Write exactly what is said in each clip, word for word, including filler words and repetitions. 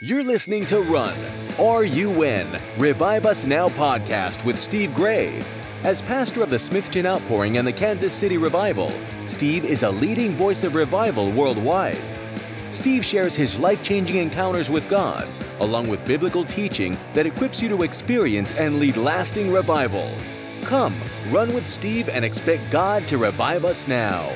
You're listening to Run, or You Win, Revive Us Now podcast with Steve Gray. As pastor of the Smithton Outpouring and the Kansas City Revival, Steve is a leading voice of revival worldwide. Steve shares his life-changing encounters with God, along with biblical teaching that equips you to experience and lead lasting revival. Come, run with Steve and expect God to revive us now.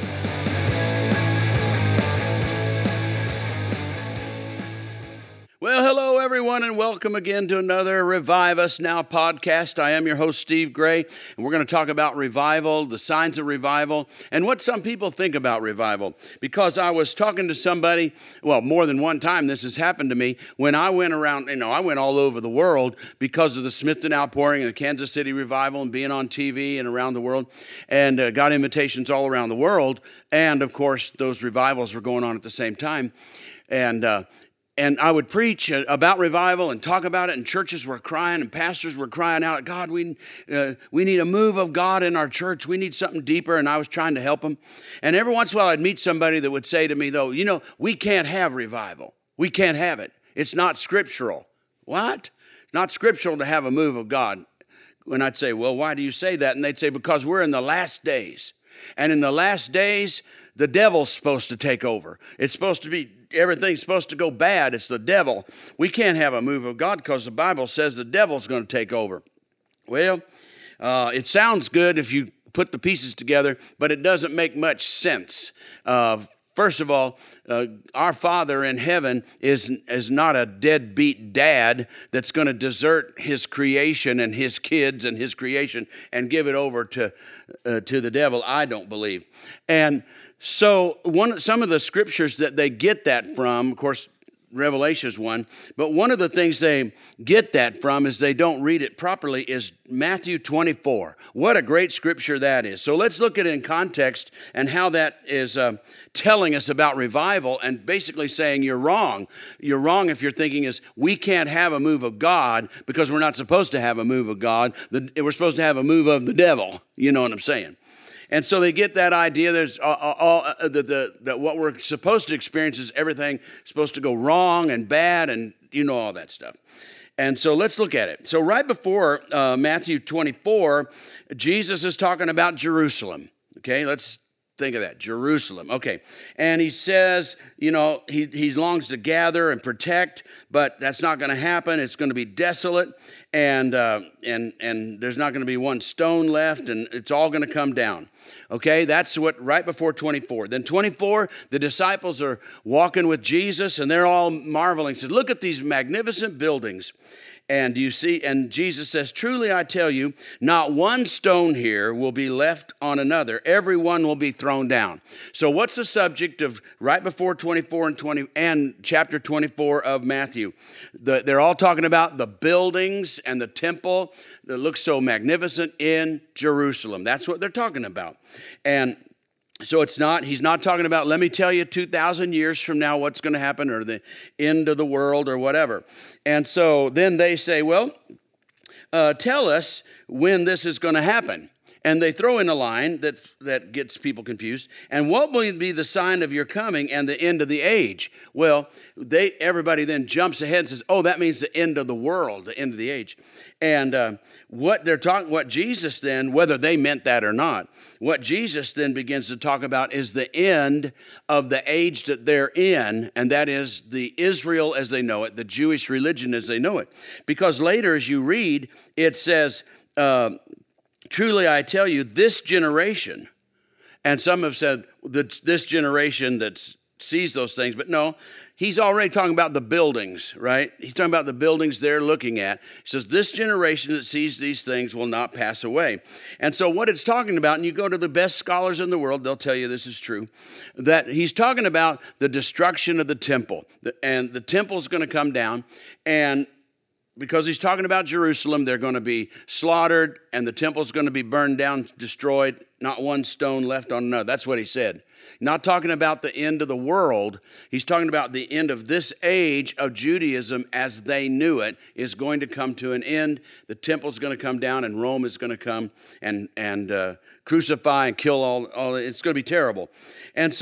Well, hello, everyone, and welcome again to another Revive Us Now podcast. I am your host, Steve Gray, and we're going to talk about revival, the signs of revival, and what some people think about revival. Because I was talking to somebody, well, more than one time this has happened to me, when I went around, you know, I went all over the world because of the Smithton Outpouring and the Kansas City Revival and being on T V and around the world, and uh, got invitations all around the world, and, of course, those revivals were going on at the same time, and uh And I would preach about revival and talk about it, and churches were crying, and pastors were crying out, God, we uh, we need a move of God in our church. We need something deeper, and I was trying to help them. And every once in a while, I'd meet somebody that would say to me, though, you know, we can't have revival. We can't have it. It's not scriptural. What? It's not scriptural to have a move of God. And I'd say, well, why do you say that? And they'd say, because we're in the last days. And in the last days, the devil's supposed to take over. It's supposed to be, everything's supposed to go bad. It's the devil. We can't have a move of God because the Bible says the devil's going to take over. Well, uh, it sounds good if you put the pieces together, but it doesn't make much sense. Uh, First of all, uh, our Father in heaven is, is not a deadbeat dad that's going to desert his creation and his kids and his creation and give it over to uh, to the devil. I don't believe. And so one some of the scriptures that they get that from, of course, Revelation is one, but one of the things they get that from is they don't read it properly is Matthew twenty-four. What a great scripture that is. So let's look at it in context and how that is uh, telling us about revival and basically saying you're wrong. You're wrong if you're thinking is we can't have a move of God because we're not supposed to have a move of God. The, we're supposed to have a move of the devil. You know what I'm saying? And so they get that idea. There's all, all uh, the, the, the what we're supposed to experience is everything supposed to go wrong and bad, and you know all that stuff. And so let's look at it. So right before uh, Matthew twenty-four, Jesus is talking about Jerusalem. Okay, let's think of that, Jerusalem. Okay, and he says, you know, he he longs to gather and protect, but that's not going to happen. It's going to be desolate, and uh, and and there's not going to be one stone left, and it's all going to come down. Okay, that's what right before twenty-four. Then twenty-four, the disciples are walking with Jesus, and they're all marveling. Said, "Look at these magnificent buildings." And you see, and Jesus says, "Truly I tell you, not one stone here will be left on another. Every one will be thrown down." So what's the subject of right before twenty-four and twenty and chapter twenty-four of Matthew? The, they're all talking about the buildings and the temple that looks so magnificent in Jerusalem. That's what they're talking about. And so it's not, he's not talking about, let me tell you two thousand years from now what's going to happen or the end of the world or whatever. And so then they say, well, uh, tell us when this is going to happen. And they throw in a line that that gets people confused. And what will be the sign of your coming and the end of the age? Well, they everybody then jumps ahead and says, "Oh, that means the end of the world, the end of the age." And uh, what they're talking, what Jesus then, whether they meant that or not, what Jesus then begins to talk about is the end of the age that they're in, and that is the Israel as they know it, the Jewish religion as they know it. Because later, as you read, it says. Uh, Truly, I tell you, this generation, and some have said that this generation that sees those things, but no, he's already talking about the buildings, right? He's talking about the buildings they're looking at. He says, this generation that sees these things will not pass away. And so what it's talking about, and you go to the best scholars in the world, they'll tell you this is true, that he's talking about the destruction of the temple. And the temple's going to come down, and because he's talking about Jerusalem, they're going to be slaughtered, and the temple's going to be burned down, destroyed, not one stone left on another. That's what he said. Not talking about the end of the world. He's talking about the end of this age of Judaism as they knew it is going to come to an end. The temple's going to come down, and Rome is going to come and, and uh, crucify and kill all, all. It's going to be terrible. And so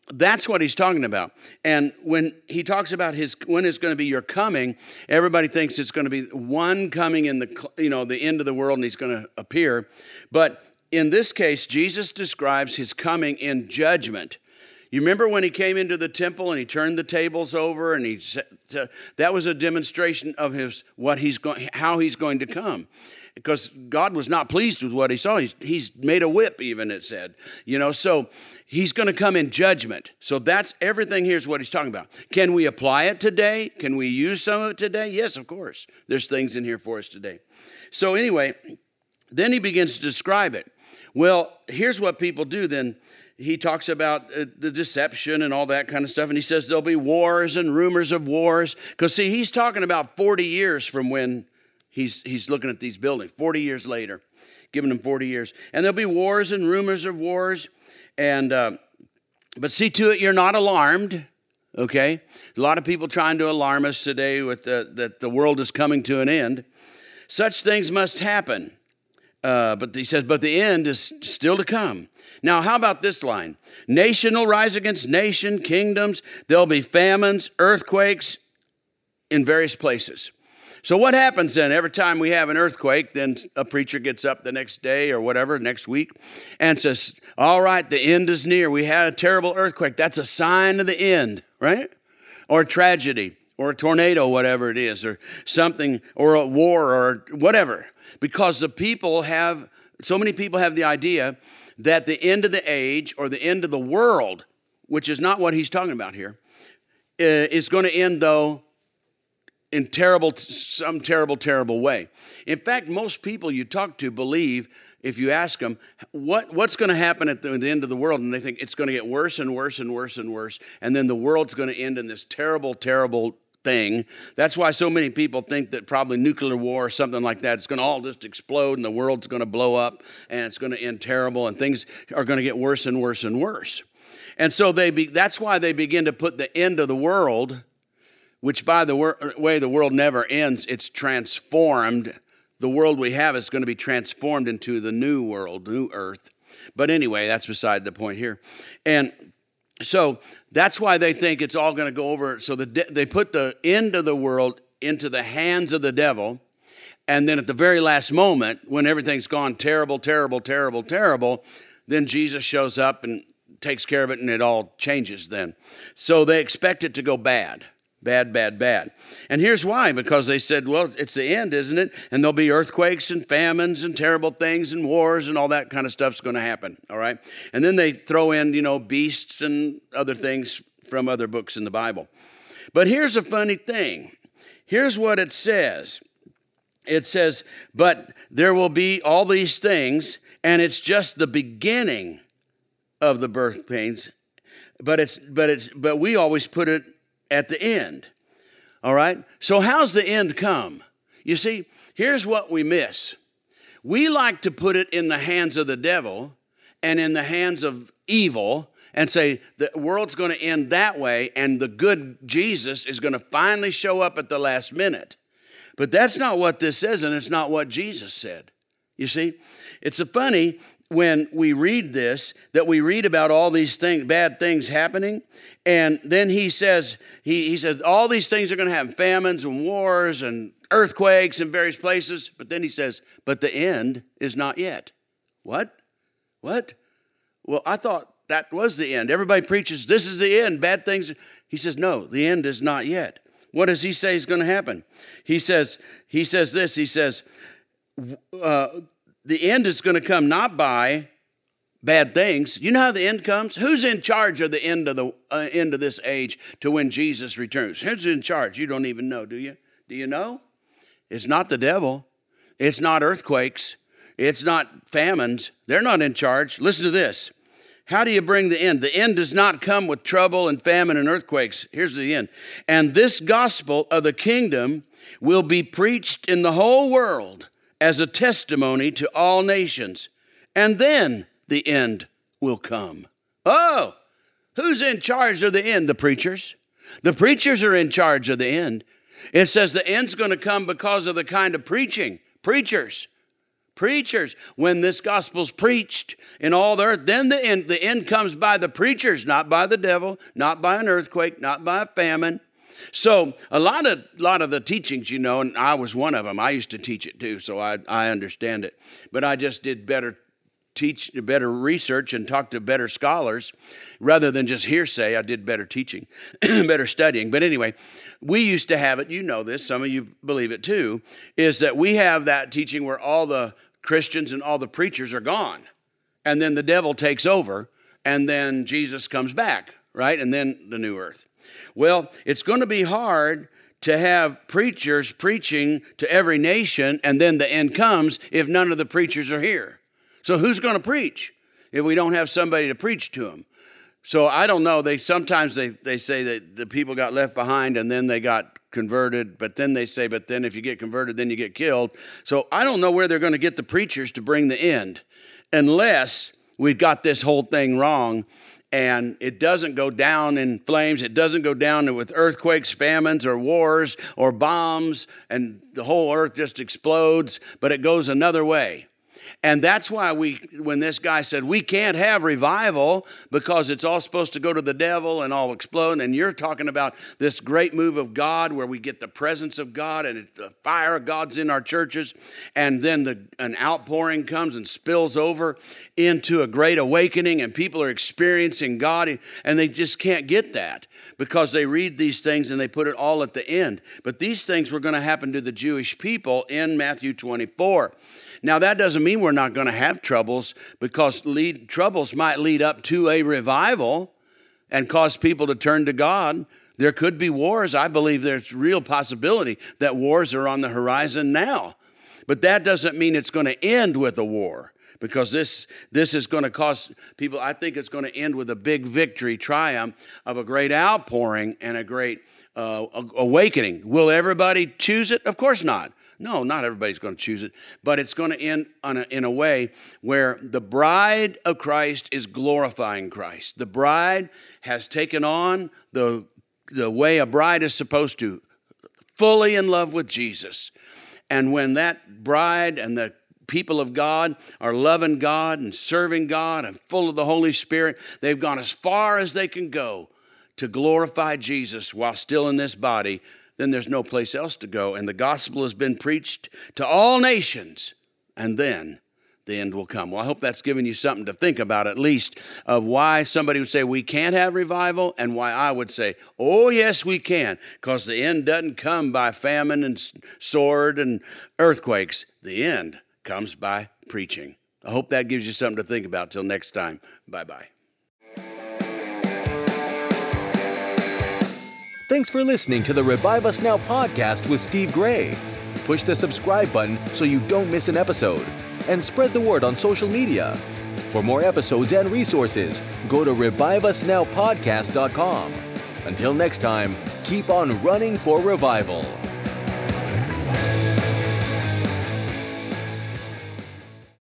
that's what he's talking about. And when he talks about his when is going to be your coming, everybody thinks it's going to be one coming in the, you know, the end of the world and he's going to appear. But in this case, Jesus describes his coming in judgment. You remember when he came into the temple and he turned the tables over, and he that was a demonstration of his what he's going how he's going to come. Because God was not pleased with what he saw. He's, he's made a whip, even, it said. You know, so he's going to come in judgment. So that's everything. Here's what he's talking about. Can we apply it today? Can we use some of it today? Yes, of course. There's things in here for us today. So anyway, then he begins to describe it. Well, here's what people do then. He talks about uh, the deception and all that kind of stuff. And he says there'll be wars and rumors of wars. Because, see, he's talking about forty years from when He's he's looking at these buildings, forty years later, giving them forty years. And there'll be wars and rumors of wars. And uh, but see to it you're not alarmed, okay? A lot of people trying to alarm us today with the, that the world is coming to an end. Such things must happen. Uh, but he says, but the end is still to come. Now, how about this line? Nation will rise against nation, kingdoms. There'll be famines, earthquakes in various places. So what happens then? Every time we have an earthquake, then a preacher gets up the next day or whatever, next week, and says, all right, the end is near. We had a terrible earthquake. That's a sign of the end, right? Or a tragedy, or a tornado, whatever it is, or something, or a war, or whatever. Because the people have, so many people have the idea that the end of the age or the end of the world, which is not what he's talking about here, is going to end, though, in terrible, some terrible, terrible way. In fact, most people you talk to believe, if you ask them, what, what's going to happen at the, at the end of the world? And they think it's going to get worse and worse and worse and worse. And then the world's going to end in this terrible, terrible thing. That's why so many people think that probably nuclear war or something like that, it's going to all just explode and the world's going to blow up and it's going to end terrible and things are going to get worse and worse and worse. And so they be, that's why they begin to put the end of the world, which, by the way, the world never ends. It's transformed. The world we have is going to be transformed into the new world, new earth. But anyway, that's beside the point here. And so that's why they think it's all going to go over. So the de- they put the end of the world into the hands of the devil. And then at the very last moment, when everything's gone terrible, terrible, terrible, terrible, then Jesus shows up and takes care of it, and it all changes then. So they expect it to go bad. Bad, bad, bad. And here's why, because they said, well, it's the end, isn't it? And there'll be earthquakes and famines and terrible things and wars and all that kind of stuff's going to happen, all right? And then they throw in, you know, beasts and other things from other books in the Bible. But here's a funny thing. Here's what it says. It says, but there will be all these things, and it's just the beginning of the birth pains. But it's but it's but we always put it at the end, all right? So how's the end come? You see, here's what we miss. We like to put it in the hands of the devil and in the hands of evil and say the world's going to end that way and the good Jesus is going to finally show up at the last minute. But that's not what this says, and it's not what Jesus said. You see, it's a funny when we read this, that we read about all these things, bad things happening, and then he says, he, he says, all these things are going to have famines and wars and earthquakes in various places, but then he says, but the end is not yet. What? What? Well, I thought that was the end. Everybody preaches, this is the end, bad things. He says, no, the end is not yet. What does he say is going to happen? He says, he says this, he says, uh, the end is going to come not by bad things. You know how the end comes? Who's in charge of the end of the uh, end of this age to when Jesus returns? Who's in charge? You don't even know, do you? Do you know? It's not the devil. It's not earthquakes. It's not famines. They're not in charge. Listen to this. How do you bring the end? The end does not come with trouble and famine and earthquakes. Here's the end. And this gospel of the kingdom will be preached in the whole world as a testimony to all nations, and then the end will come. Oh, who's in charge of the end? The preachers. The preachers are in charge of the end. It says the end's going to come because of the kind of preaching. Preachers. Preachers. When this gospel's preached in all the earth, then the end, the end comes by the preachers, not by the devil, not by an earthquake, not by a famine. So a lot of lot of the teachings, you know, and I was one of them. I used to teach it too, so I, I understand it. But I just did better teach, better research and talk to better scholars rather than just hearsay. I did better teaching, better studying. But anyway, we used to have it, you know this, some of you believe it too, is that we have that teaching where all the Christians and all the preachers are gone. And then the devil takes over, and then Jesus comes back, right? And then the new earth. Well, it's going to be hard to have preachers preaching to every nation, and then the end comes if none of the preachers are here. So who's going to preach if we don't have somebody to preach to them? So I don't know. They sometimes they, they say that the people got left behind and then they got converted, but then they say, but then if you get converted, then you get killed. So I don't know where they're going to get the preachers to bring the end unless we've got this whole thing wrong. And it doesn't go down in flames. It doesn't go down with earthquakes, famines, or wars, or bombs, and the whole earth just explodes, but it goes another way. And that's why we, when this guy said, we can't have revival because it's all supposed to go to the devil and all explode. And you're talking about this great move of God where we get the presence of God and it, the fire of God's in our churches. And then the, an outpouring comes and spills over into a great awakening and people are experiencing God. And they just can't get that because they read these things and they put it all at the end. But these things were going to happen to the Jewish people in Matthew twenty-four. Now, that doesn't mean we're not going to have troubles because lead, troubles might lead up to a revival and cause people to turn to God. There could be wars. I believe there's real possibility that wars are on the horizon now. But that doesn't mean it's going to end with a war because this, this is going to cause people, I think it's going to end with a big victory, triumph of a great outpouring and a great uh, awakening. Will everybody choose it? Of course not. No, not everybody's going to choose it, but it's going to end on a, in a way where the bride of Christ is glorifying Christ. The bride has taken on the, the way a bride is supposed to, fully in love with Jesus. And when that bride and the people of God are loving God and serving God and full of the Holy Spirit, they've gone as far as they can go to glorify Jesus while still in this body. Then there's no place else to go. And the gospel has been preached to all nations. And then the end will come. Well, I hope that's given you something to think about, at least, of why somebody would say we can't have revival and why I would say, oh, yes, we can, because the end doesn't come by famine and sword and earthquakes. The end comes by preaching. I hope that gives you something to think about. Till next time, bye-bye. Thanks for listening to the Revive Us Now podcast with Steve Gray. Push the subscribe button so you don't miss an episode. And spread the word on social media. For more episodes and resources, go to revive us now podcast dot com. Until next time, keep on running for revival.